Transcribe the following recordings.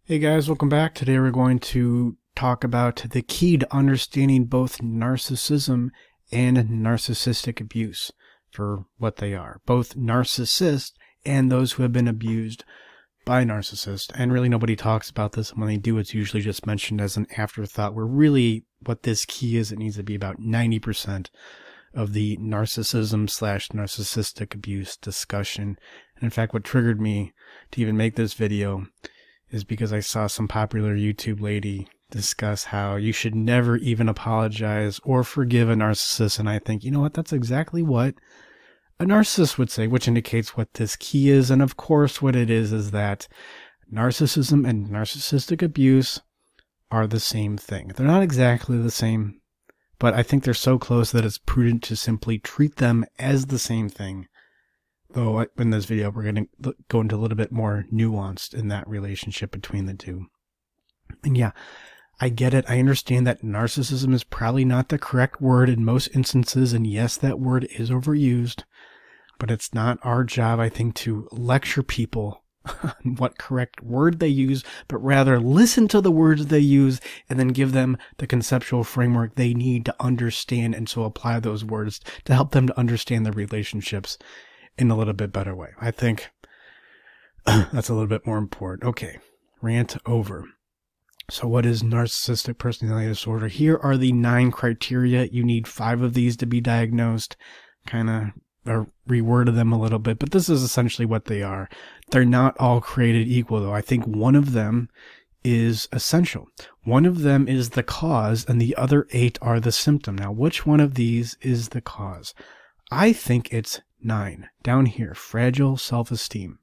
Hey guys, welcome back. Today we're going to talk about the key to understanding both narcissism and narcissistic abuse for what they are. Both narcissists and those who have been abused by narcissists. And really nobody talks about this. And when they do, it's usually just mentioned as an afterthought, where really what this key is, it needs to be about 90% of the narcissism / narcissistic abuse discussion. And in fact, what triggered me to even make this video is because I saw some popular YouTube lady discuss how you should never even apologize or forgive a narcissist. And I think, you know what, that's exactly what a narcissist would say, which indicates what this key is. And of course, what it is that narcissism and narcissistic abuse are the same thing. They're not exactly the same, but I think they're so close that it's prudent to simply treat them as the same thing. Though in this video, we're going to go into a little bit more nuanced in that relationship between the two. And yeah, I get it. I understand that narcissism is probably not the correct word in most instances. And yes, that word is overused. But it's not our job, I think, to lecture people on what correct word they use, but rather listen to the words they use and then give them the conceptual framework they need to understand, and so apply those words to help them to understand the relationships in a little bit better way. I think that's a little bit more important. Okay, rant over. So what is narcissistic personality disorder? Here are the 9 criteria. You need 5 of these to be diagnosed. Kind of reworded them a little bit, but this is essentially what they are. They're not all created equal, though. I think one of them is essential. One of them is the cause, and the other 8 are the symptom. Now, which one of these is the cause? I think it's 9. Down here, fragile self-esteem.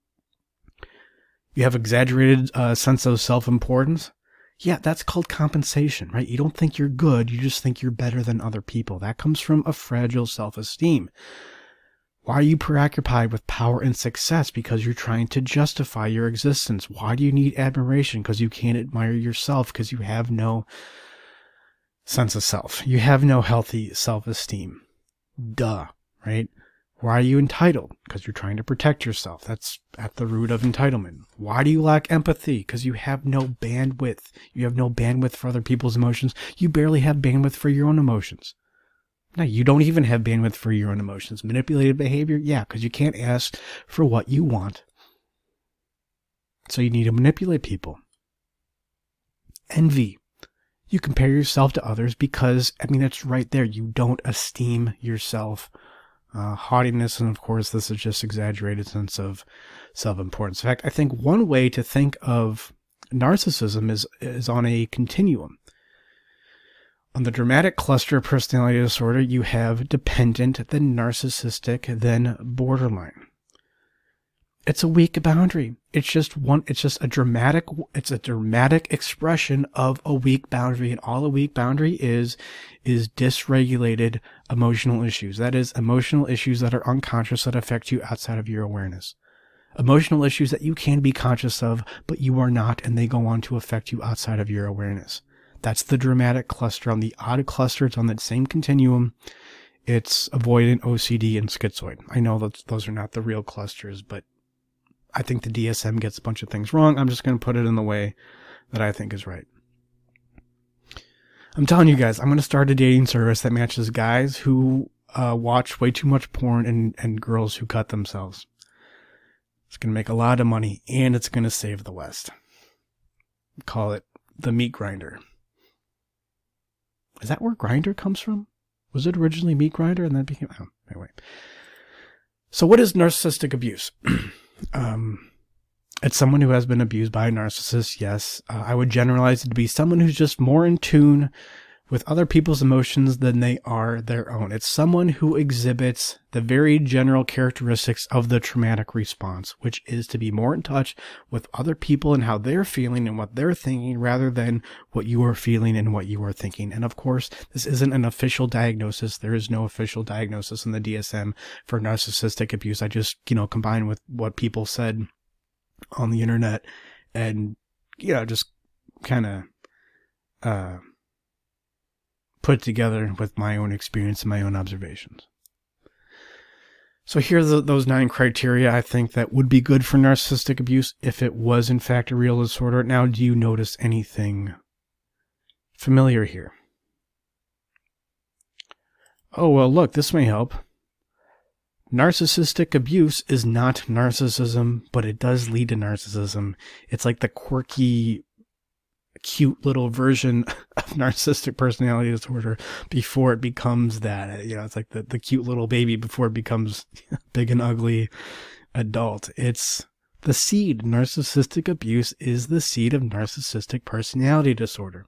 You have exaggerated sense of self-importance. Yeah, that's called compensation, right? You don't think you're good, you just think you're better than other people. That comes from a fragile self-esteem. Why are you preoccupied with power and success? Because you're trying to justify your existence. Why do you need admiration? Because you can't admire yourself, because you have no sense of self. You have no healthy self-esteem. Duh, right? Why are you entitled? Because you're trying to protect yourself. That's at the root of entitlement. Why do you lack empathy? Because you have no bandwidth. You have no bandwidth for other people's emotions. You barely have bandwidth for your own emotions. Now, you don't even have bandwidth for your own emotions. Manipulative behavior? Yeah, because you can't ask for what you want. So you need to manipulate people. Envy. You compare yourself to others because, it's right there. You don't esteem yourself. Haughtiness, and of course, this is just exaggerated sense of self-importance. In fact, I think one way to think of narcissism is on a continuum. On the dramatic cluster of personality disorder, you have dependent, then narcissistic, then borderline. It's a weak boundary. It's a dramatic expression of a weak boundary. And all a weak boundary is dysregulated emotional issues. That is, emotional issues that are unconscious that affect you outside of your awareness. Emotional issues that you can be conscious of, but you are not, and they go on to affect you outside of your awareness. That's the dramatic cluster. On the odd cluster, it's on that same continuum. It's avoidant, OCD, and schizoid. I know that those are not the real clusters, but I think the DSM gets a bunch of things wrong. I'm just going to put it in the way that I think is right. I'm telling you guys, I'm going to start a dating service that matches guys who watch way too much porn and girls who cut themselves. It's going to make a lot of money, and it's going to save the West. Call it the meat grinder. Is that where grinder comes from? Was it originally meat grinder and then became... Oh, anyway. So what is narcissistic abuse? It's someone who has been abused by a narcissist, yes. I would generalize it to be someone who's just more in tune with other people's emotions than they are their own. It's someone who exhibits the very general characteristics of the traumatic response, which is to be more in touch with other people and how they're feeling and what they're thinking rather than what you are feeling and what you are thinking. And of course, this isn't an official diagnosis. There is no official diagnosis in the DSM for narcissistic abuse. I just, combine with what people said on the internet and, just kind of, put together with my own experience and my own observations. So here are those 9 criteria I think that would be good for narcissistic abuse if it was in fact a real disorder. Now, do you notice anything familiar here? Oh, well, look, this may help. Narcissistic abuse is not narcissism, but it does lead to narcissism. It's like the quirky, cute little version of narcissistic personality disorder before it becomes that. You know, it's like the cute little baby before it becomes big and ugly adult. It's the seed. Narcissistic abuse is the seed of narcissistic personality disorder.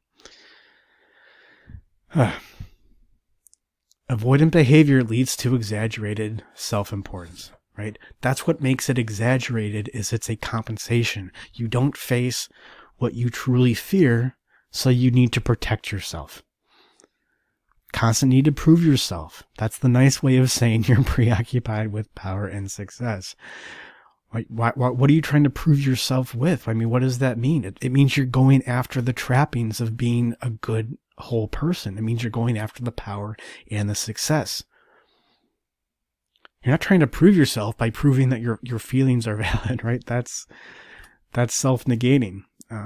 Avoidant behavior leads to exaggerated self-importance, right? That's what makes it exaggerated, is it's a compensation. You don't face what you truly fear, so you need to protect yourself. Constant need to prove yourself. That's the nice way of saying you're preoccupied with power and success. What are you trying to prove yourself with? I mean, what does that mean? It means you're going after the trappings of being a good whole person. It means you're going after the power and the success. You're not trying to prove yourself by proving that your feelings are valid, right? That's self-negating.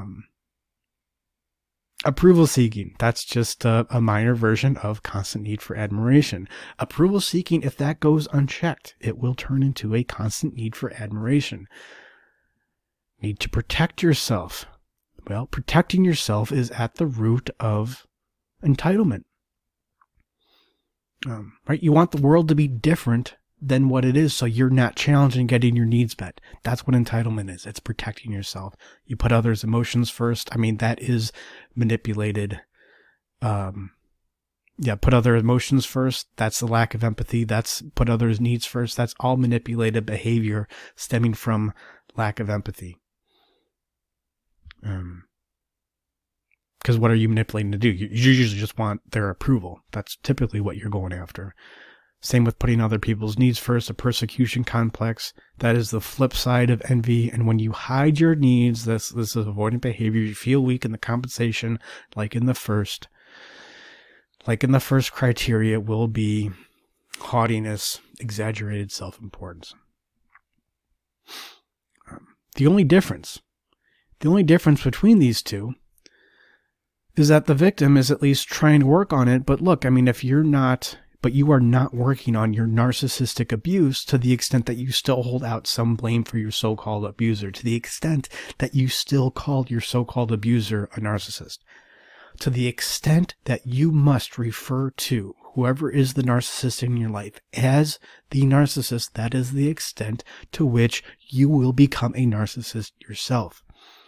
Approval seeking, that's just a minor version of constant need for admiration. Approval seeking, if that goes unchecked, it will turn into a constant need for admiration. Need to protect yourself. Well, protecting yourself is at the root of entitlement. Right? You want the world to be different than what it is, so you're not challenged in getting your needs met. That's what entitlement is. It's protecting yourself. You put others' emotions first. I mean, that is manipulated. Put other emotions first. That's the lack of empathy. That's put others' needs first. That's all manipulated behavior stemming from lack of empathy. Because what are you manipulating to do? You usually just want their approval. That's typically what you're going after. Same with putting other people's needs first, a persecution complex. That is the flip side of envy. And when you hide your needs, this is avoidant behavior. You feel weak in the compensation, like in the first criteria will be haughtiness, exaggerated self-importance. The only difference between these two is that the victim is at least trying to work on it. But look, I mean, you are not working on your narcissistic abuse to the extent that you still hold out some blame for your so-called abuser, to the extent that you still called your so-called abuser a narcissist, to the extent that you must refer to whoever is the narcissist in your life as the narcissist. That is the extent to which you will become a narcissist yourself.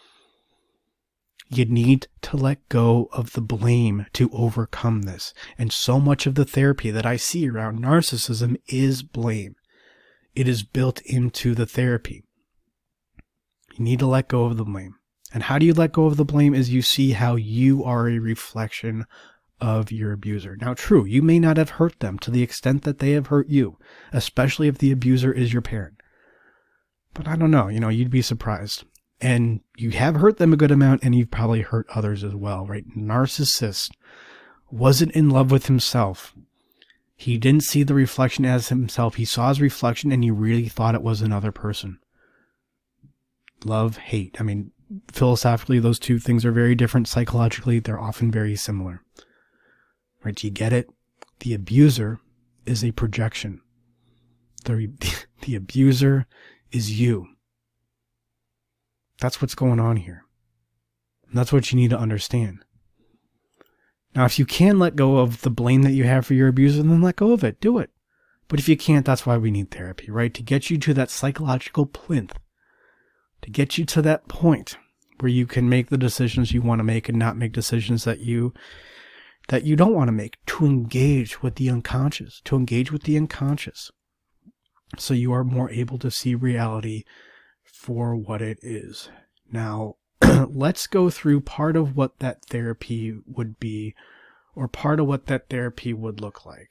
You need to let go of the blame to overcome this. And so much of the therapy that I see around narcissism is blame. It is built into the therapy. You need to let go of the blame. And how do you let go of the blame? Is you see how you are a reflection of your abuser. Now, true, you may not have hurt them to the extent that they have hurt you, especially if the abuser is your parent. But I don't know, you'd be surprised. And you have hurt them a good amount, and you've probably hurt others as well, right? Narcissist wasn't in love with himself. He didn't see the reflection as himself. He saw his reflection, and he really thought it was another person. Love, hate. I mean, philosophically, those two things are very different. Psychologically, they're often very similar. Right? Do you get it? The abuser is a projection. The abuser is you. That's what's going on here. And that's what you need to understand. Now, if you can let go of the blame that you have for your abuser, then let go of it. Do it. But if you can't, that's why we need therapy, right? To get you to that psychological plinth. To get you to that point where you can make the decisions you want to make and not make decisions that you don't want to make. To engage with the unconscious. So you are more able to see reality for what it is. Now, let's go through part of what that therapy would be, or part of what that therapy would look like.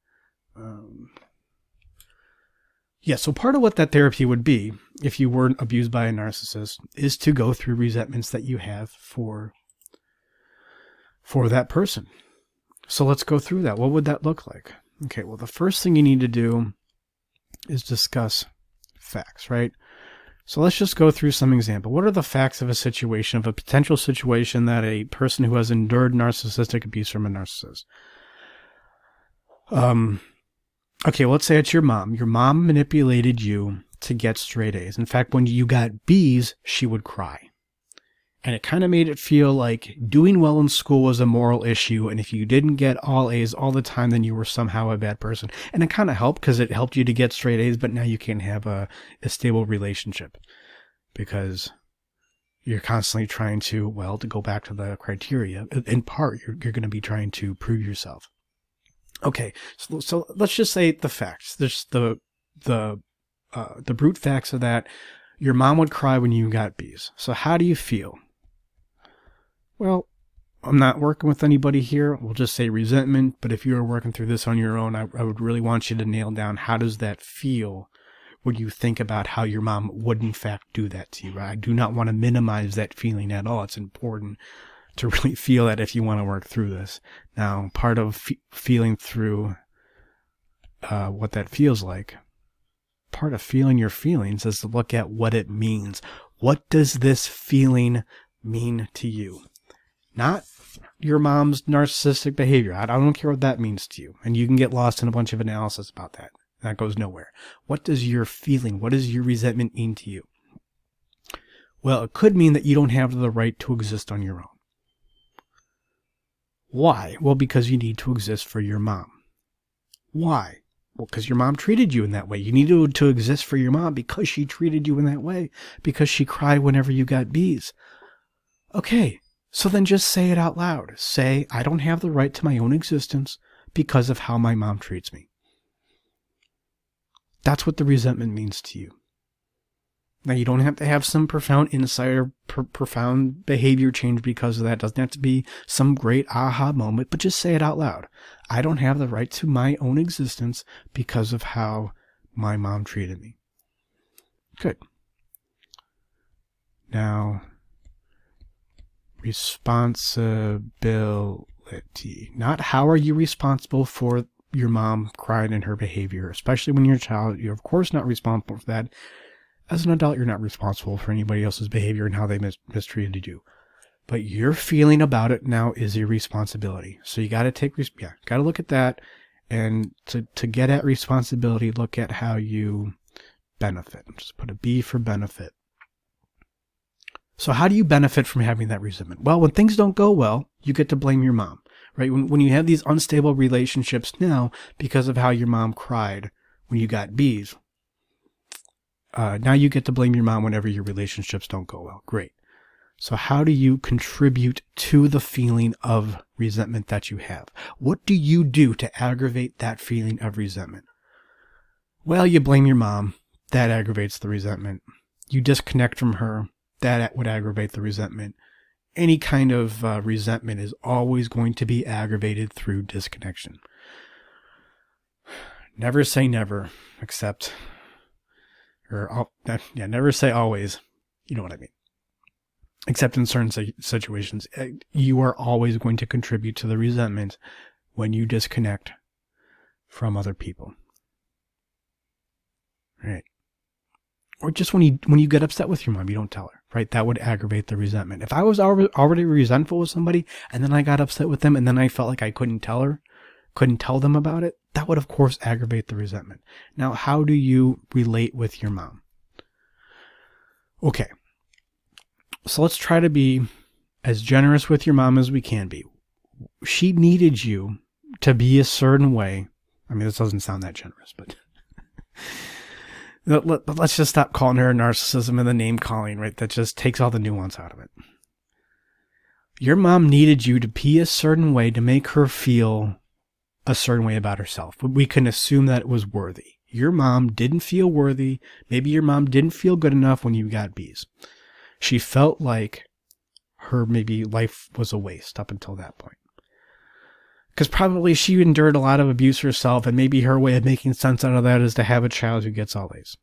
So part of what that therapy would be, if you weren't abused by a narcissist, is to go through resentments that you have for that person. So let's go through that. What would that look like? Okay, well, the first thing you need to do is discuss facts, right? So let's just go through some example. What are the facts of a situation, of a potential situation that a person who has endured narcissistic abuse from a narcissist? Okay, let's say it's your mom. Your mom manipulated you to get straight A's. In fact, when you got B's, she would cry. And it kind of made it feel like doing well in school was a moral issue. And if you didn't get all A's all the time, then you were somehow a bad person. And it kind of helped because it helped you to get straight A's, but now you can't have a stable relationship because you're constantly trying to, well, to go back to the criteria, in part, you're going to be trying to prove yourself. Okay, so let's just say the facts. There's the brute facts of that. Your mom would cry when you got B's. So how do you feel? Well, I'm not working with anybody here. We'll just say resentment. But if you were working through this on your own, I would really want you to nail down, how does that feel when you think about how your mom would in fact do that to you? I do not want to minimize that feeling at all. It's important to really feel that if you want to work through this. Now, part of feeling through what that feels like, part of feeling your feelings is to look at what it means. What does this feeling mean to you? Not your mom's narcissistic behavior. I don't care what that means to you. And you can get lost in a bunch of analysis about that. That goes nowhere. What does your feeling, what does your resentment mean to you? Well, it could mean that you don't have the right to exist on your own. Why? Well, because you need to exist for your mom. Why? Well, because your mom treated you in that way. You needed to exist for your mom because she treated you in that way. Because she cried whenever you got B's. Okay, so then just say it out loud. Say, I don't have the right to my own existence because of how my mom treats me. That's what the resentment means to you. Now, you don't have to have some profound insight or profound behavior change because of that. It doesn't have to be some great aha moment, but just say it out loud. I don't have the right to my own existence because of how my mom treated me. Good. Now, responsibility. Not how are you responsible for your mom crying in her behavior, especially when you're a child. You're, of course, not responsible for that. As an adult, you're not responsible for anybody else's behavior and how they mistreated you. But your feeling about it now is your responsibility. So you got to got to look at that. And to get at responsibility, look at how you benefit. Just put a B for benefit. So how do you benefit from having that resentment? Well, when things don't go well, you get to blame your mom, right? When you have these unstable relationships now because of how your mom cried when you got B's, now you get to blame your mom whenever your relationships don't go well. Great. So how do you contribute to the feeling of resentment that you have? What do you do to aggravate that feeling of resentment? Well, you blame your mom. That aggravates the resentment. You disconnect from her. That would aggravate the resentment. Any kind of resentment is always going to be aggravated through disconnection. Never say never, except... never say always. You know what I mean. Except in certain situations, you are always going to contribute to the resentment when you disconnect from other people. Right. Or just when you get upset with your mom, you don't tell her, right? That would aggravate the resentment. If I was already resentful with somebody and then I got upset with them and then I felt like I couldn't tell them about it, that would, of course, aggravate the resentment. Now, how do you relate with your mom? Okay. So let's try to be as generous with your mom as we can be. She needed you to be a certain way. I mean, this doesn't sound that generous, but let's just stop calling her narcissism and the name calling, right? That just takes all the nuance out of it. Your mom needed you to be a certain way to make her feel a certain way about herself. We can assume that it was worthy. Your mom didn't feel worthy. Maybe your mom didn't feel good enough when you got B's. She felt like her maybe life was a waste up until that point. Because probably she endured a lot of abuse herself, and maybe her way of making sense out of that is to have a child who gets all A's.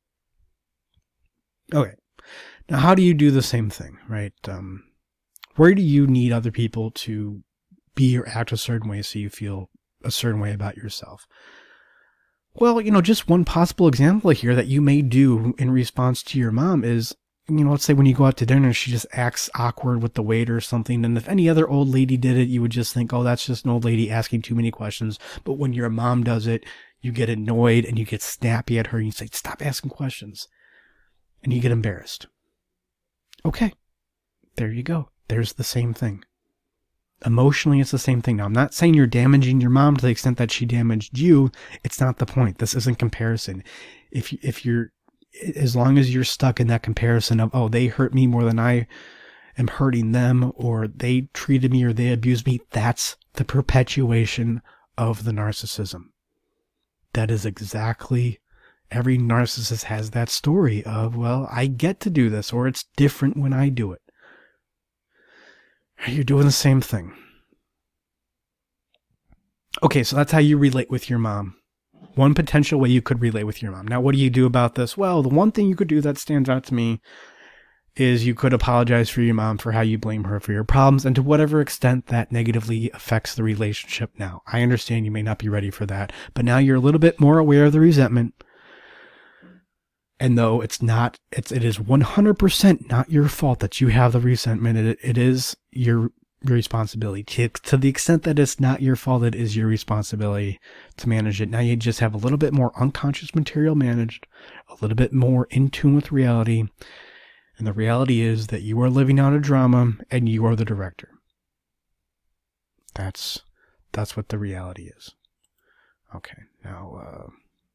Okay. Now, how do you do the same thing, right? Where do you need other people to be or act a certain way so you feel a certain way about yourself? Well, just one possible example here that you may do in response to your mom is, let's say when you go out to dinner, she just acts awkward with the waiter or something. And if any other old lady did it, you would just think, oh, that's just an old lady asking too many questions. But when your mom does it, you get annoyed and you get snappy at her and you say, stop asking questions. And you get embarrassed. Okay, there you go. There's the same thing. Emotionally, it's the same thing. Now, I'm not saying you're damaging your mom to the extent that she damaged you. It's not the point. This isn't comparison. If you're, as long as you're stuck in that comparison of, oh, they hurt me more than I am hurting them, or they treated me or they abused me, that's the perpetuation of the narcissism. That is exactly, every narcissist has that story of, well, I get to do this, or it's different when I do it. You're doing the same thing. Okay, so that's how you relate with your mom. One potential way you could relate with your mom. Now, what do you do about this? Well, the one thing you could do that stands out to me is you could apologize for your mom for how you blame her for your problems and to whatever extent that negatively affects the relationship now. I understand you may not be ready for that, but now you're a little bit more aware of the resentment. And though it is 100% not your fault that you have the resentment, it is your responsibility. To the extent that it's not your fault, it is your responsibility to manage it. Now you just have a little bit more unconscious material managed, a little bit more in tune with reality. And the reality is that you are living out a drama and you are the director. That's what the reality is. Okay, now,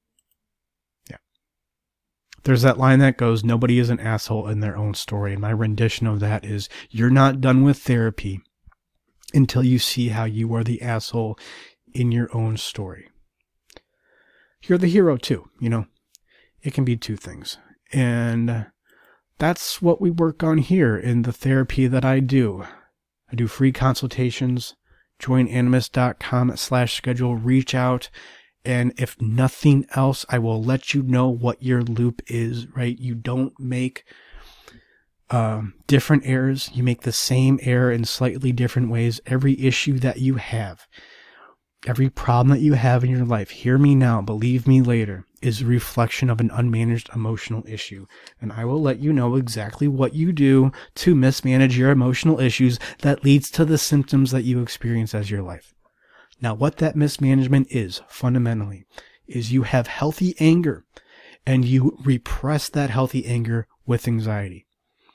there's that line that goes, nobody is an asshole in their own story. And my rendition of that is, you're not done with therapy until you see how you are the asshole in your own story. You're the hero too, It can be two things. And that's what we work on here in the therapy that I do. I do free consultations. Join animus.com/schedule. Reach out. And if nothing else, I will let you know what your loop is, right? You don't make different errors. You make the same error in slightly different ways. Every issue that you have, every problem that you have in your life, hear me now, believe me later, is a reflection of an unmanaged emotional issue. And I will let you know exactly what you do to mismanage your emotional issues that leads to the symptoms that you experience as your life. Now, what that mismanagement is, fundamentally, is you have healthy anger, and you repress that healthy anger with anxiety.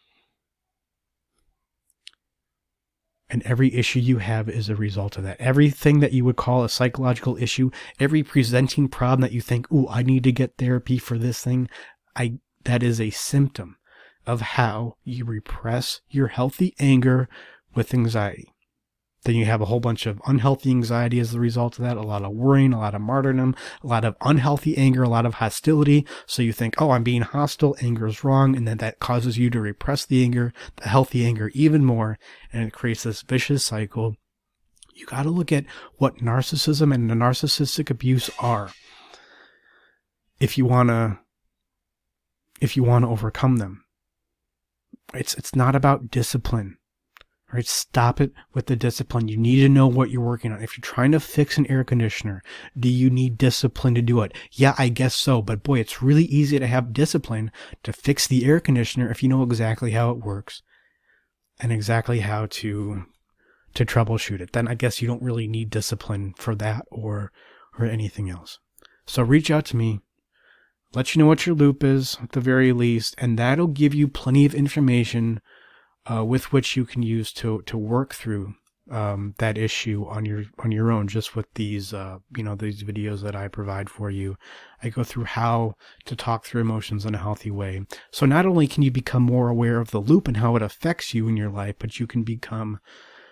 And every issue you have is a result of that. Everything that you would call a psychological issue, every presenting problem that you think, ooh, I need to get therapy for this thing, that is a symptom of how you repress your healthy anger with anxiety. Then you have a whole bunch of unhealthy anxiety as the result of that, a lot of worrying, a lot of martyrdom, a lot of unhealthy anger, a lot of hostility. So you think, oh, I'm being hostile, anger is wrong, and then that causes you to repress the anger, the healthy anger even more, and it creates this vicious cycle. You got to look at what narcissism and the narcissistic abuse are if you want to overcome them. It's not about discipline. All right, stop it with the discipline. You need to know what you're working on. If you're trying to fix an air conditioner, do you need discipline to do it? Yeah, I guess so. But boy, it's really easy to have discipline to fix the air conditioner if you know exactly how it works and exactly how to troubleshoot it. Then I guess you don't really need discipline for that or anything else. So reach out to me. Let you know what your loop is at the very least, and that'll give you plenty of information with which you can use to work through that issue on your own. Just with these these videos that I provide for you, I go through how to talk through emotions in a healthy way. So not only can you become more aware of the loop and how it affects you in your life, but you can become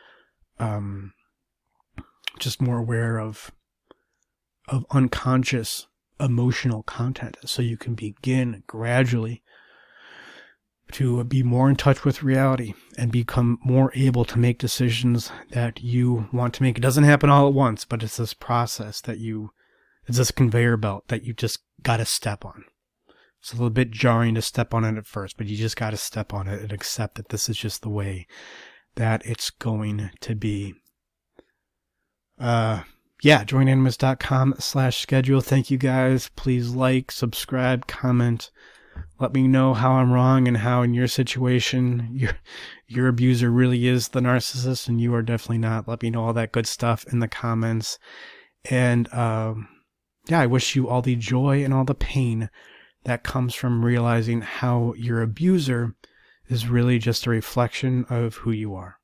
just more aware of unconscious emotional content. So you can begin gradually to be more in touch with reality and become more able to make decisions that you want to make. It doesn't happen all at once, but it's this process it's this conveyor belt that you just got to step on. It's a little bit jarring to step on it at first, but you just got to step on it and accept that this is just the way that it's going to be. yeah, joinanimus.com/schedule. Thank you guys. Please like, subscribe, comment. Let me know how I'm wrong and how in your situation your abuser really is the narcissist and you are definitely not. Let me know all that good stuff in the comments. And I wish you all the joy and all the pain that comes from realizing how your abuser is really just a reflection of who you are.